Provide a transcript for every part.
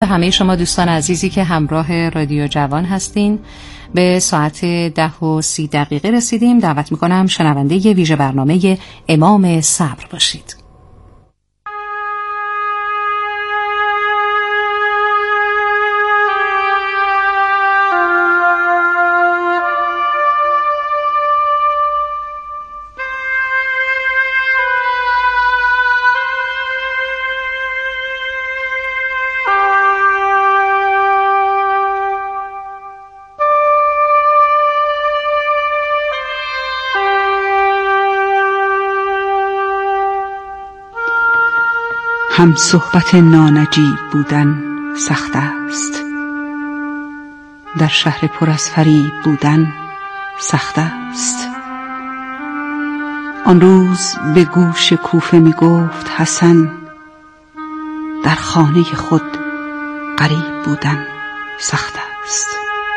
به همه شما دوستان عزیزی که همراه رادیو جوان هستین. به ساعت 10:30 رسیدیم. دعوت میکنم شنونده ویژه برنامه امام صبر باشید. هم صحبت نانجیب بودن سخت است، در شهر پر از فریب بودن سخت است. آن روز به گوش کوفه می گفت حسن، در خانه خود غریب بودن سخت است.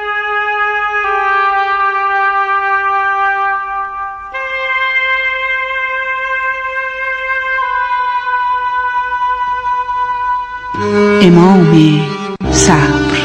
امام صبر.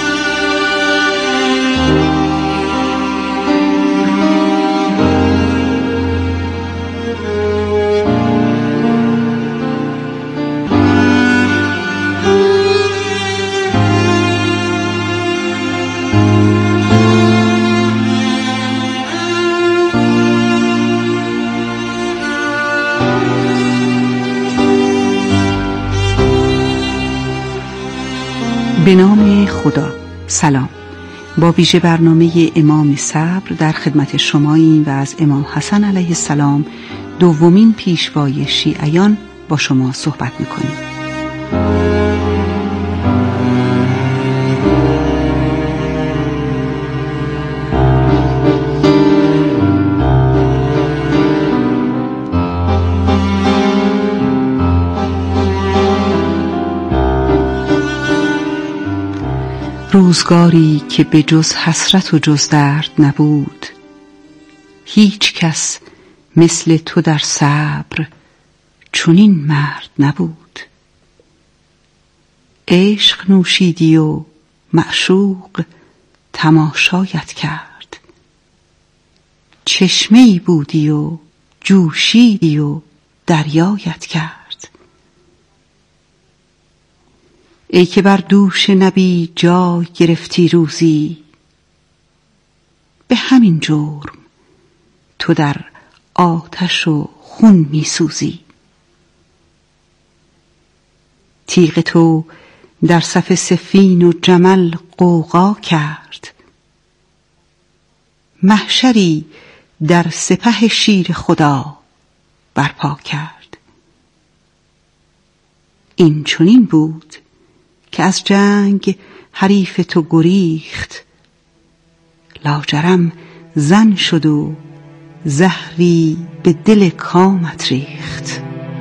به نام خدا. سلام. با ویژه برنامه امام صبر در خدمت شماییم و از امام حسن علیه السلام دومین پیشوای شیعیان با شما صحبت میکنیم. روزگاری که به جز حسرت و جز درد نبود، هیچ کس مثل تو در صبر چنین مرد نبود. عشق نوشیدی و معشوق تماشایت کرد، چشمه‌ای بودی و جوشیدی و دریایت کرد. ای که بر دوش نبی جای گرفتی روزی، به همین جرم تو در آتش و خون می سوزی. تیغ تو در صف صفین و جمل غوغا کرد، محشری در سپه شیر خدا برپا کرد. این چنین بود که از جنگ حریف تو گریخت، لاجرم زن شد و زهری به دل کامت ریخت.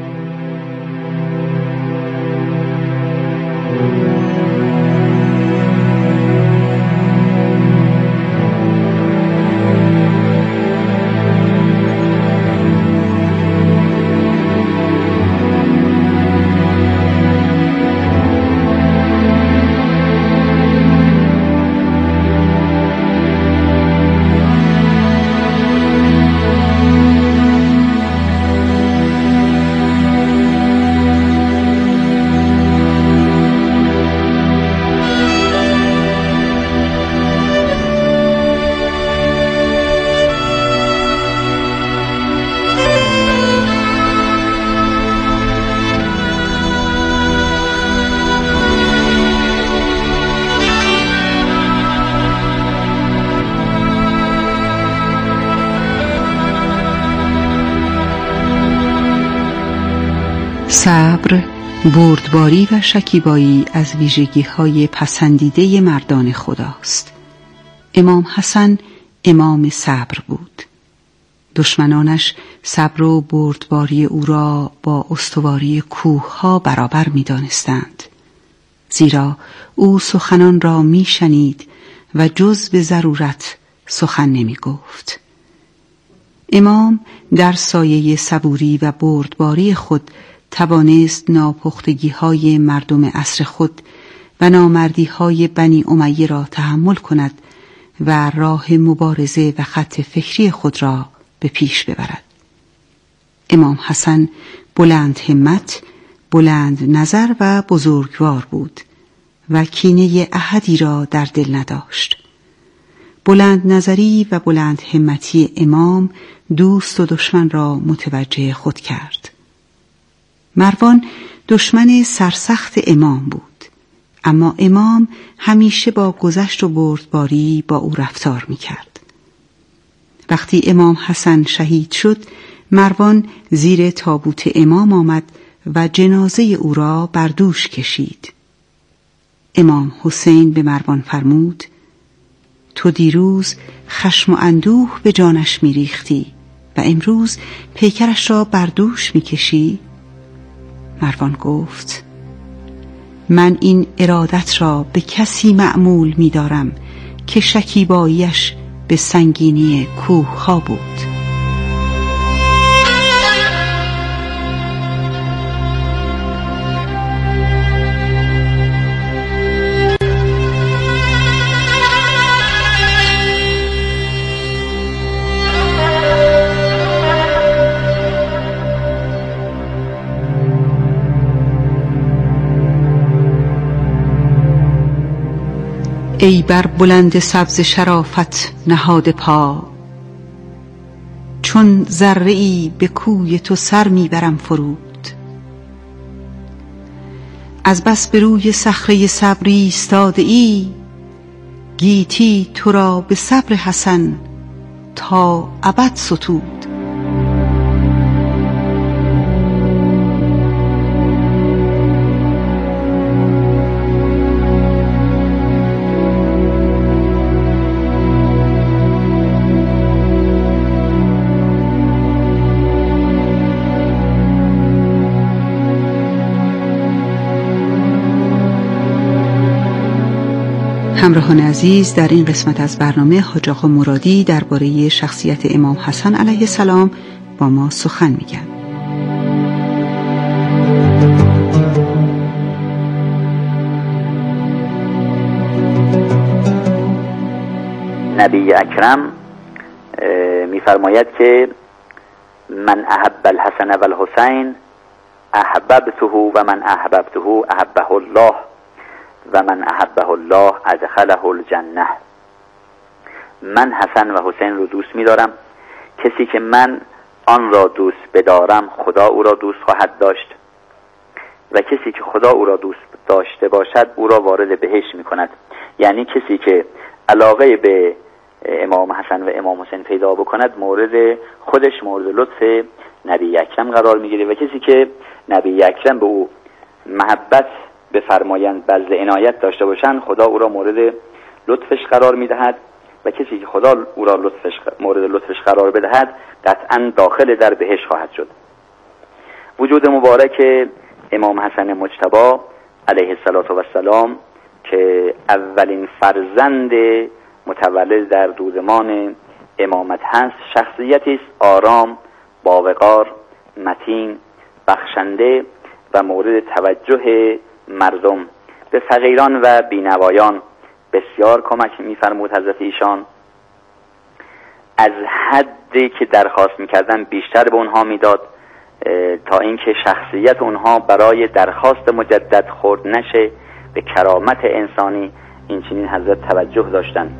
صبر، بردباری و شکیبایی از ویژگی‌های پسندیده مردان خداست. امام حسن امام صبر بود. دشمنانش صبر و بردباری او را با استواری کوه‌ها برابر می‌دانستند، زیرا او سخنان را می‌شنید و جز به ضرورت سخن نمی‌گفت. امام در سایه صبوری و بردباری خود توانست ناپختگی‌های مردم عصر خود و نامردی های بنی امیه را تحمل کند و راه مبارزه و خط فکری خود را به پیش ببرد. امام حسن بلند همت، بلند نظر و بزرگوار بود و کینه احدی را در دل نداشت. بلند نظری و بلند همتی امام دوست و دشمن را متوجه خود کرد. مروان دشمن سرسخت امام بود، اما امام همیشه با گذشت و بردباری با او رفتار می‌کرد. وقتی امام حسن شهید شد، مروان زیر تابوت امام آمد و جنازه او را بر دوش کشید. امام حسین به مروان فرمود: تو دیروز خشم و اندوه به جانش می‌ریختی و امروز پیکرش را بر دوش می‌کشی؟ مروان گفت: من این ارادت را به کسی معمول می‌دارم که شکیباییش به سنگینی کوه‌ها بود. ای بر بلند سبز شرافت نهاده پا، چون ذره‌ای به کوی تو سر میبرم فرود. از بس به روی صخره صبر ایستاده ای، گیتی تو را به صبر حسن تا ابد ستود. همراهان عزیز، در این قسمت از برنامه حاج آقا مرادی درباره شخصیت امام حسن علیه السلام با ما سخن میگن. نبی اکرم میفرماید که من احب الحسن و الحسین احببته و من احببته احبه الله و من احبه الله ادخله الجنه. من حسن و حسین رو دوست می‌دارم، کسی که من آن را دوست بدارم خدا او را دوست خواهد داشت و کسی که خدا او را دوست داشته باشد او را وارد بهشت می‌کند. یعنی کسی که علاقه به امام حسن و امام حسین پیدا بکند خودش مورد لطف نبی اکرم قرار می‌گیره و کسی که نبی اکرم به او محبت بفرمایند بذل عنایت داشته باشند خدا او را مورد لطفش قرار میدهد و کسی که خدا او را مورد لطفش قرار بدهد قطعا داخل در بهشت خواهد شد. وجود مبارک امام حسن مجتبی علیه السلام که اولین فرزند متولد در دودمان امامت هست، شخصیتی است آرام، باوقار، متین، بخشنده و مورد توجه مردم. به فقیران و بینوایان بسیار کمک می‌فرمود حضرت ایشان. از حدی که درخواست می‌کردن بیشتر به اونها میداد تا اینکه شخصیت اونها برای درخواست مجدد خرد نشه. به کرامت انسانی این چنین حضرت توجه داشتند.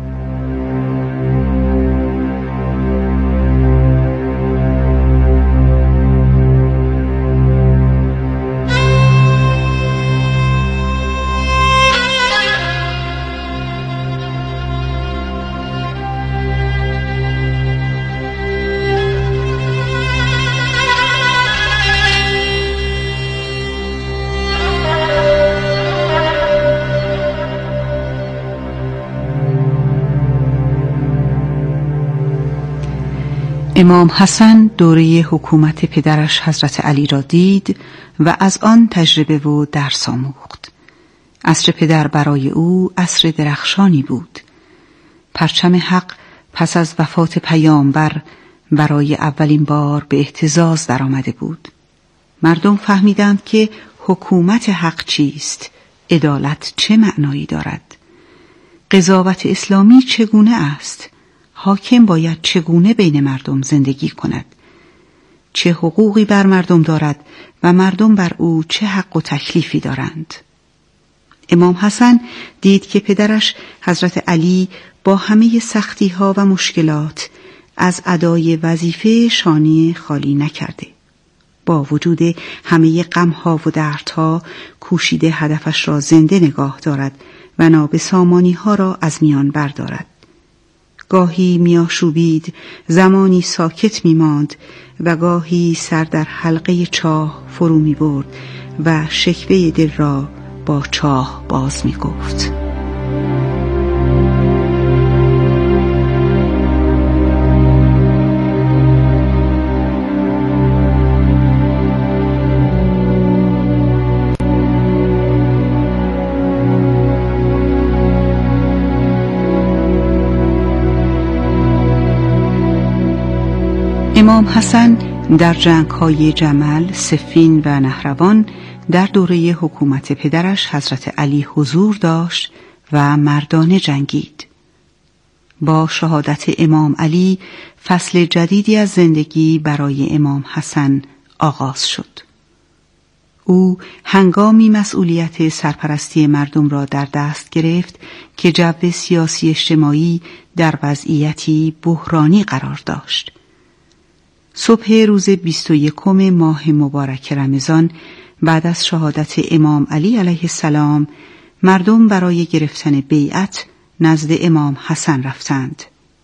امام حسن دوره حکومت پدرش حضرت علی را دید و از آن تجربه و درس آموخت. عصر پدر برای او عصر درخشانی بود. پرچم حق پس از وفات پیامبر برای اولین بار به اهتزاز در آمده بود. مردم فهمیدند که حکومت حق چیست عدالت چه معنایی دارد؟ قضاوت اسلامی چگونه است؟ حاکم باید چگونه بین مردم زندگی کند؟ چه حقوقی بر مردم دارد و مردم بر او چه حق و تکلیفی دارند؟ امام حسن دید که پدرش حضرت علی با همه سختی‌ها و مشکلات از ادای وظیفه شانه خالی نکرده. با وجود همه غم‌ها و دردها کوشیده هدفش را زنده نگاه دارد و نابسامانی‌ها را از میان بردارد. گاهی می‌آشوبید، زمانی ساکت می‌ماند و گاهی سر در حلقه چاه فرو می‌برد و شکوه دل را با چاه باز می‌گفت. امام حسن در جنگ‌های جمل، صفین و نهروان در دوره حکومت پدرش حضرت علی حضور داشت و مردانه جنگید. با شهادت امام علی فصل جدیدی از زندگی برای امام حسن آغاز شد. او هنگامی مسئولیت سرپرستی مردم را در دست گرفت که جو سیاسی اجتماعی در وضعیتی بحرانی قرار داشت. صبح روز 21 ماه مبارک رمضان بعد از شهادت امام علی علیه السلام مردم برای گرفتن بیعت نزد امام حسن رفتند.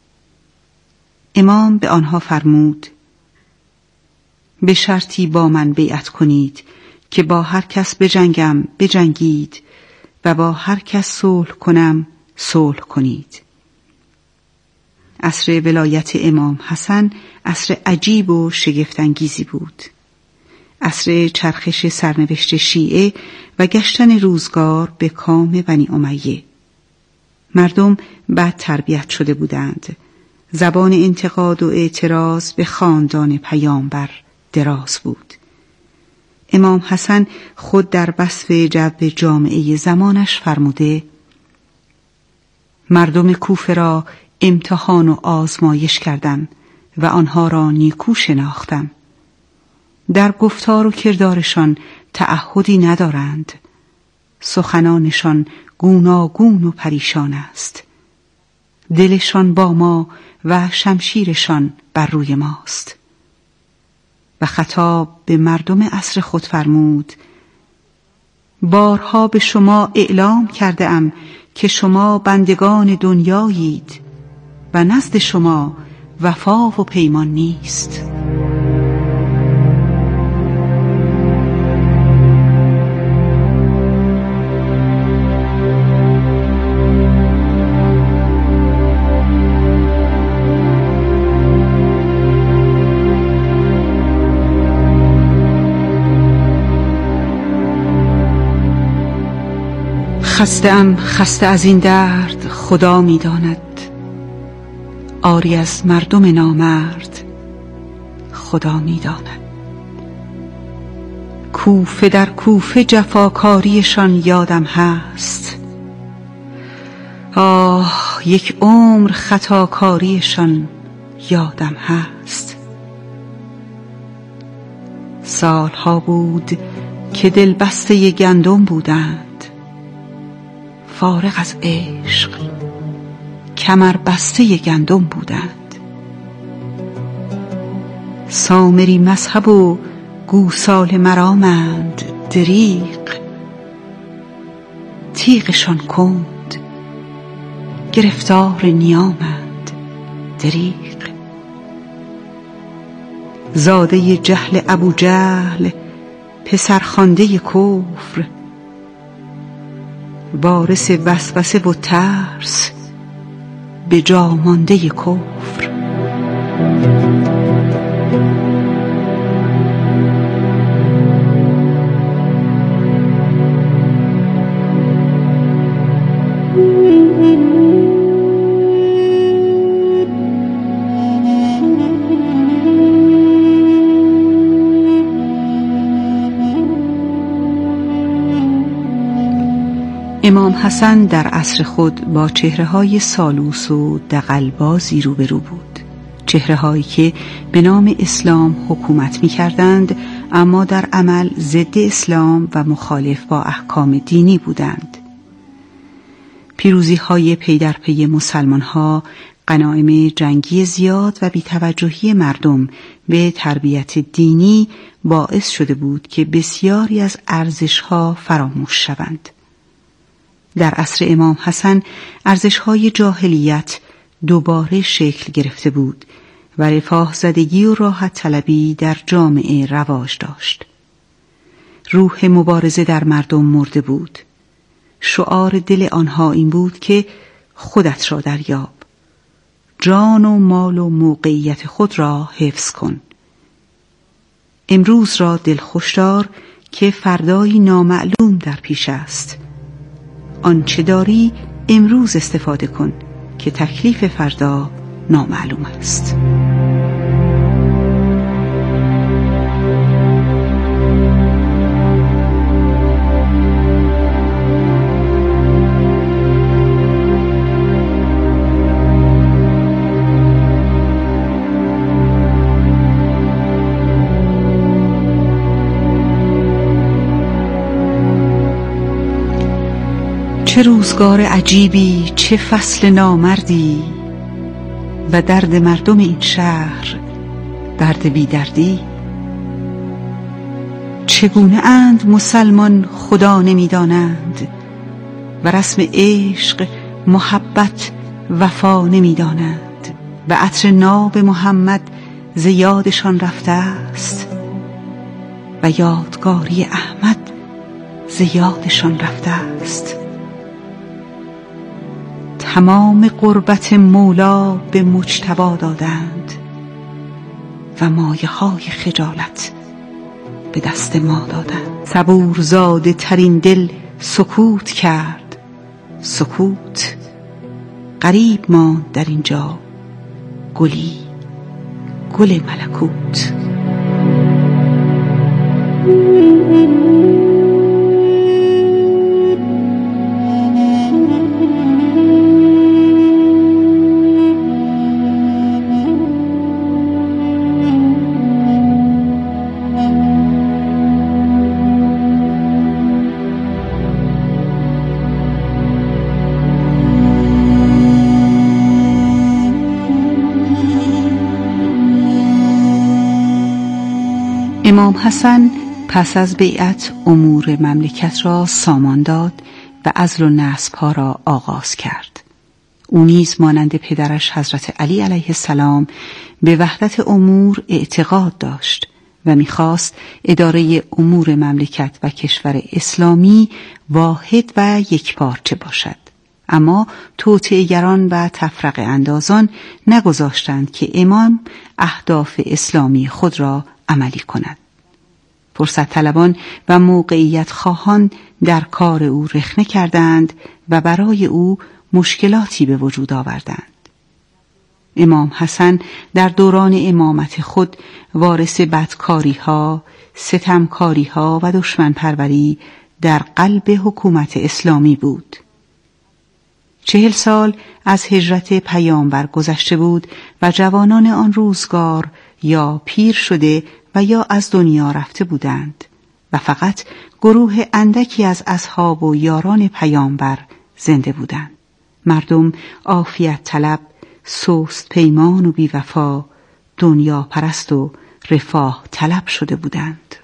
امام به آنها فرمود: به شرطی با من بیعت کنید که با هر کس بجنگم بجنگید و با هر کس صلح کنم صلح کنید. عصر ولایت امام حسن عصر عجیب و شگفت‌انگیزی بود. عصر چرخش سرنوشت شیعه و گشتن روزگار به کام بنی امیه. مردم بد تربیت شده بودند. زبان انتقاد و اعتراض به خاندان پیامبر دراز بود. امام حسن خود در وصف جو جامعه زمانش فرموده: مردم کوفه را امتحان و آزمایش کردم و آنها را نیکو شناختم. در گفتار و کردارشان تعهدی ندارند. سخنانشان گوناگون و پریشان است. دلشان با ما و شمشیرشان بر روی ماست. و خطاب به مردم عصر خود فرمود: بارها به شما اعلام کرده ام که شما بندگان دنیایید و نزد شما وفا و پیمان نیست. خسته‌ام خسته از این درد خدا می داند. آری از مردم نامرد خدا می داند. کوفه در کوفه جفاکاریشان یادم هست. آه یک عمر خطاکاریشان یادم هست. سالها بود که دل بسته گندم بودند، فارغ از عشق کمر بسته گندم بودند. سامری مذهب و گوسال مرامند دریغ، تیغشان کند گرفتار نیامند دریغ. زاده جهل ابو جهل پسرخوانده کفر، وارث وسوسه و ترس به جا مانده کفر. امام حسن در عصر خود با چهره‌های سالوس و دغل‌بازی روبرو بود، چهره‌هایی که به نام اسلام حکومت می‌کردند اما در عمل ضد اسلام و مخالف با احکام دینی بودند. پیروزی‌های پی در پی مسلمان‌ها، غنایم جنگی زیاد و بی‌توجهی مردم به تربیت دینی باعث شده بود که بسیاری از ارزش‌ها فراموش شوند. در عصر امام حسن ارزش‌های جاهلیت دوباره شکل گرفته بود و رفاه زدگی و راحت طلبی در جامعه رواج داشت. روح مبارزه در مردم مرده بود. شعار دل آنها این بود که خودت را دریاب، جان و مال و موقعیت خود را حفظ کن. امروز را دلخوش دار که فردایی نامعلوم در پیش است. آنچه داری امروز استفاده کن که تکلیف فردا نامعلوم است. چه روزگار عجیبی، چه فصل نامردی، و درد مردم این شهر درد بی دردی. چگونه اند مسلمان خدا نمی دانند و رسم عشق محبت وفا نمی دانند. و عطر ناب محمد ز یادشان رفته است و یادگاری احمد ز یادشان رفته است. تمام قربت مولا به مجتبی دادند و مایه های خجالت به دست ما دادند. صبور زاده ترین دل سکوت کرد، سکوت غریب ماند در اینجا، گلی گل ملکوت. امام حسن پس از بیعت امور مملکت را سامان داد و عزل و نصب‌ها را آغاز کرد. او نیز مانند پدرش حضرت علی علیه السلام به وحدت امور اعتقاد داشت و می‌خواست اداره امور مملکت و کشور اسلامی واحد و یکپارچه باشد. اما توطئه‌گران و تفرقه اندازان نگذاشتند که امام اهداف اسلامی خود را عملی کند. فرصت طلبان و موقعیت خواهان در کار او رخنه کردند و برای او مشکلاتی به وجود آوردند. امام حسن در دوران امامت خود وارث بدکاری‌ها، ستمکاری‌ها و دشمنپروری در قلب حکومت اسلامی بود. 40 سال از هجرت پیامبر گذشته بود و جوانان آن روزگار یا پیر شده و یا از دنیا رفته بودند و فقط گروه اندکی از اصحاب و یاران پیامبر زنده بودند. مردم عافیت طلب، سست پیمان و بی‌وفا، دنیا پرست و رفاه طلب شده بودند.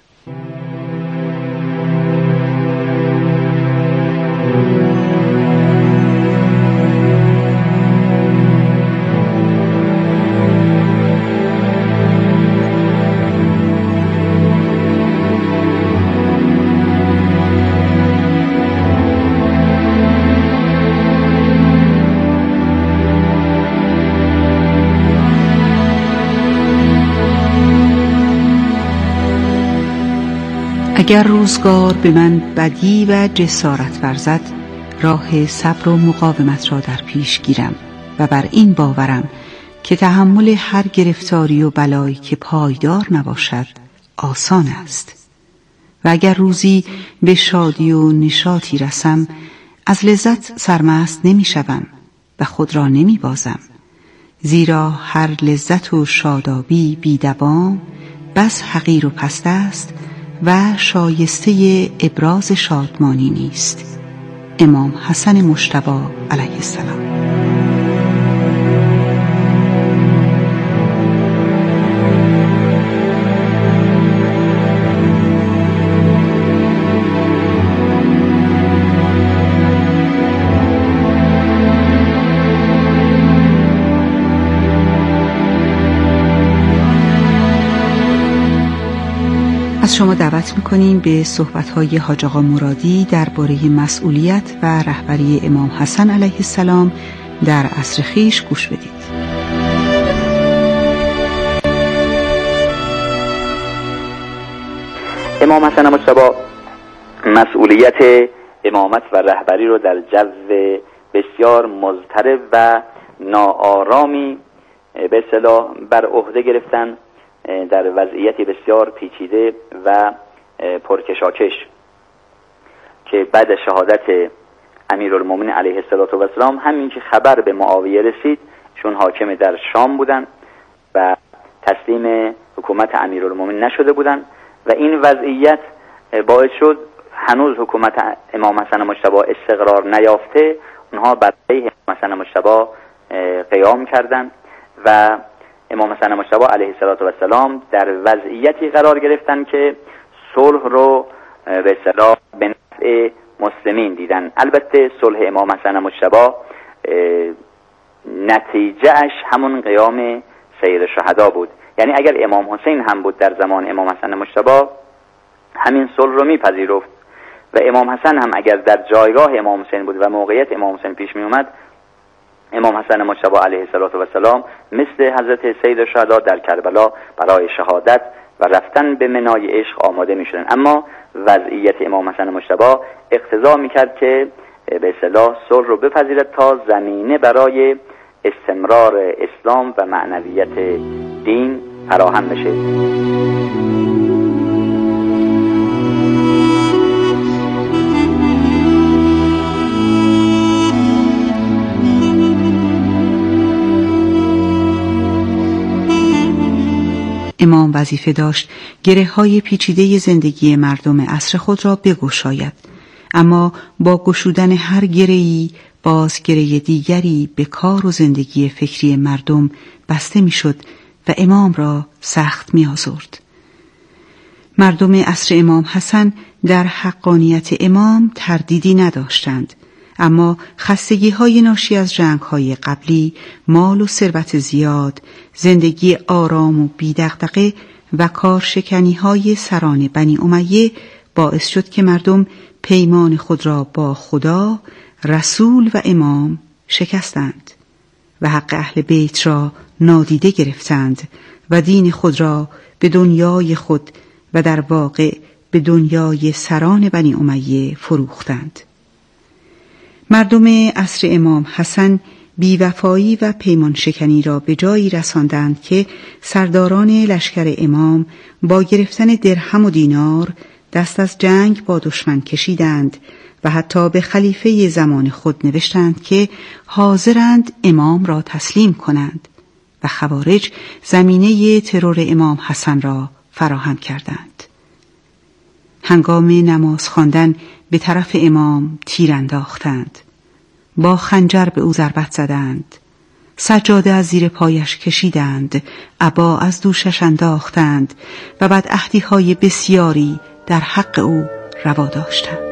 اگر روزگار به من بدی و جسارت ورزد، راه صبر و مقاومت را در پیش گیرم و بر این باورم که تحمل هر گرفتاری و بلایی که پایدار نباشد آسان است. و اگر روزی به شادی و نشاطی رسم، از لذت سرمست نمی شوم و خود را نمی بازم، زیرا هر لذت و شادابی بی دوام بس حقیر و پست است و شایسته ابراز شادمانی نیست. امام حسن مجتبی علیه السلام. از شما دعوت می‌کنیم به صحبت‌های حاج آقا مرادی درباره مسئولیت و رهبری امام حسن علیه السلام در عصر خویش گوش بدید. امام حسن مجتبی مسئولیت امامت و رهبری رو در جو بسیار مضطرب و ناآرامی به اصطلاح بر عهده گرفتن در وضعیتی بسیار پیچیده و پرکشاکش که بعد شهادت امیرالمومنین علیه السلام همین که خبر به معاویه رسید، چون حاکم در شام بودن و تسلیم حکومت امیرالمومنین نشده بودن و این وضعیت باعث شد هنوز حکومت امام حسن مجتبی استقرار نیافته، اونها بر علیه امام حسن مجتبی قیام کردند و امام حسن مجتبی علیه السلام در وضعیتی قرار گرفتن که صلح رو به اصطلاح به نفع مسلمین دیدن. البته صلح امام حسن مجتبی نتیجهش همون قیام سید شهدا بود، یعنی اگر امام حسین هم بود در زمان امام حسن مجتبی همین صلح رو میپذیرفت و امام حسن هم اگر در جایگاه امام حسین بود و موقعیت امام حسین پیش می اومد، امام حسن مجتبی علیه السلام مثل حضرت سید شهدا در کربلا برای شهادت و رفتن به منای عشق آماده می شدن. اما وضعیت امام حسن مجتبی اقتضا می کرد که به اصطلاح صلح رو بپذیرد تا زمینه برای استمرار اسلام و معنویت دین فراهم بشه. امام وظیفه داشت گره‌های پیچیده زندگی مردم عصر خود را بگشاید، اما با گشودن هر گره‌ای باز گره دیگری به کار و زندگی فکری مردم بسته میشد و امام را سخت می‌آزرد. مردم عصر امام حسن در حقانیت امام تردیدی نداشتند، اما خستگی‌های ناشی از جنگ‌های قبلی، مال و ثروت زیاد، زندگی آرام و بی‌دغدغه و کارشکنی‌های سران بنی امیه باعث شد که مردم پیمان خود را با خدا، رسول و امام شکستند و حق اهل بیت را نادیده گرفتند و دین خود را به دنیای خود و در واقع به دنیای سران بنی امیه فروختند. مردم عصر امام حسن بیوفایی و پیمان شکنی را به جایی رساندند که سرداران لشکر امام با گرفتن درهم و دینار دست از جنگ با دشمن کشیدند و حتی به خلیفه زمان خود نوشتند که حاضرند امام را تسلیم کنند و خوارج زمینه ترور امام حسن را فراهم کردند. هنگام نماز خواندن به طرف امام تیر انداختند، با خنجر به او ضربت زدند، سجاده از زیر پایش کشیدند، عبا از دوشش انداختند و بدعهدی‌های بسیاری در حق او روا داشتند.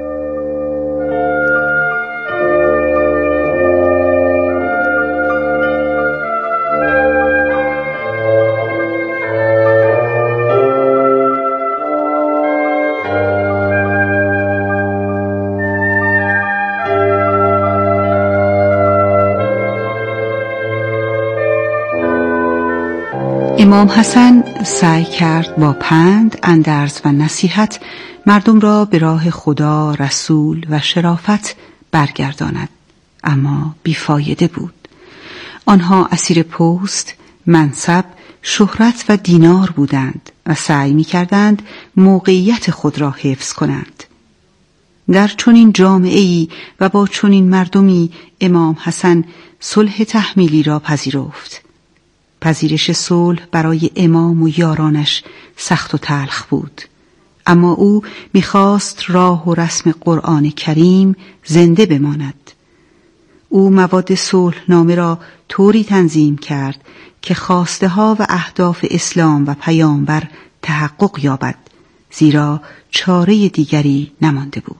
امام حسن سعی کرد با پند، اندرز و نصیحت مردم را به راه خدا، رسول و شرافت برگرداند، اما بیفایده بود. آنها اسیر پست، منصب، شهرت و دینار بودند و سعی می کردند موقعیت خود را حفظ کنند. در چنین جامعه‌ای و با چنین مردمی امام حسن صلح تحمیلی را پذیرفت. پذیرش صلح برای امام و یارانش سخت و تلخ بود، اما او می‌خواست راه و رسم قرآن کریم زنده بماند. او مواد صلح نامه را طوری تنظیم کرد که خواسته ها و اهداف اسلام و پیامبر تحقق یابد، زیرا چاره دیگری نمانده بود.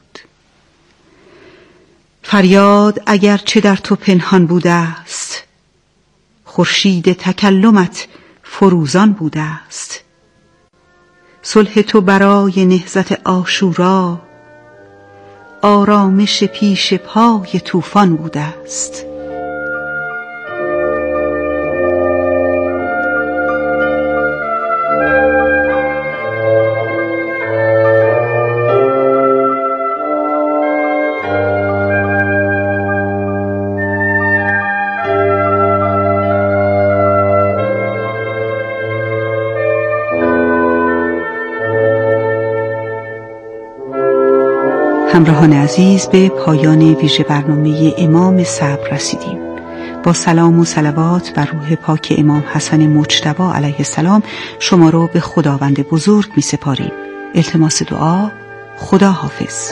فریاد اگر چه در تو پنهان بوده است، خورشید تکلمت فروزان بوده است. صلح تو برای نهضت عاشورا، آرامش پیش پای طوفان بوده است. همراهان عزیز، به پایان ویژه برنامه امام صبر رسیدیم. با سلام و صلوات بر روح پاک امام حسن مجتبی علیه السلام شما را به خداوند بزرگ می سپاریم. التماس دعا. خدا حافظ.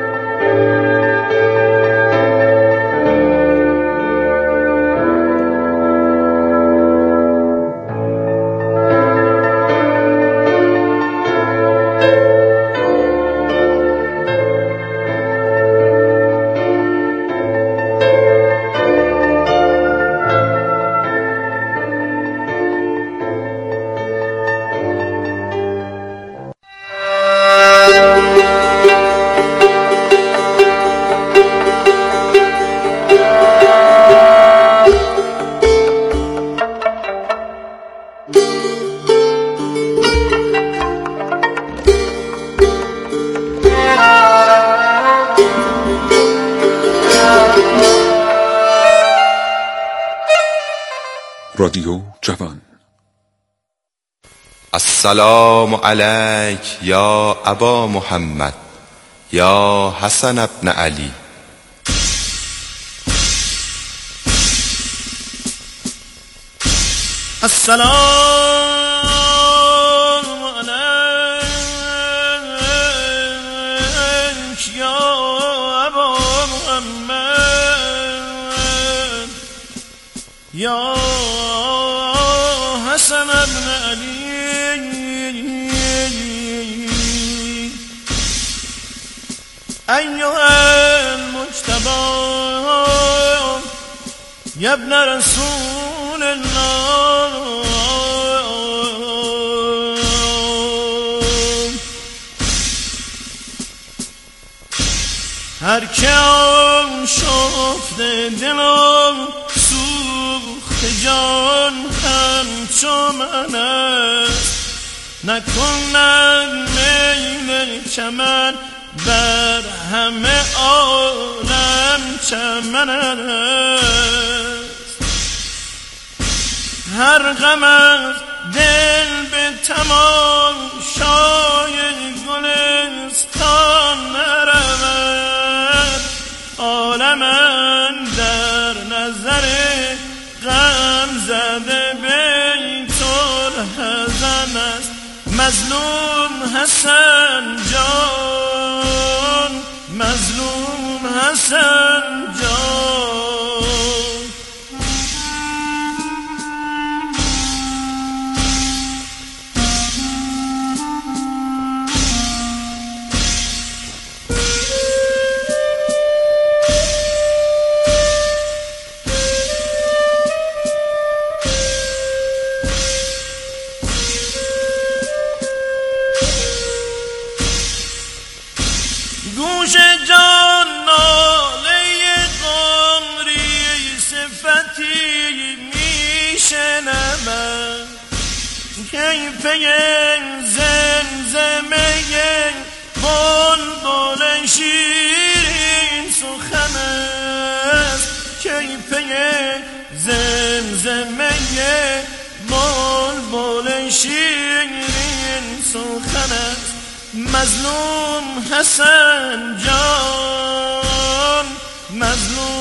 رادیو جوان. السلام علیک یا ابا محمد یا حسن ابن علی. السلام علیک یا ابا محمد یا حسن ابن علی. أيها المجتبى يا ابن رسول الله، هر که آشفته دلم سوخت جان همچو من است، نکند میل چمن بر همه عالم چمن است. هر غم از دل به تماشای گلستان نرود، عالم در نظر غم زده بیت الحزن است. مظلوم حسن جان، مظلوم حسن جان. گوش جان ناله قمری صفتی میشنود، کیفه زمزمه بلبل شیرین سخن است. کیفه زمزمه بلبل شیرین سخن است. مظلوم حسن جان، مظلوم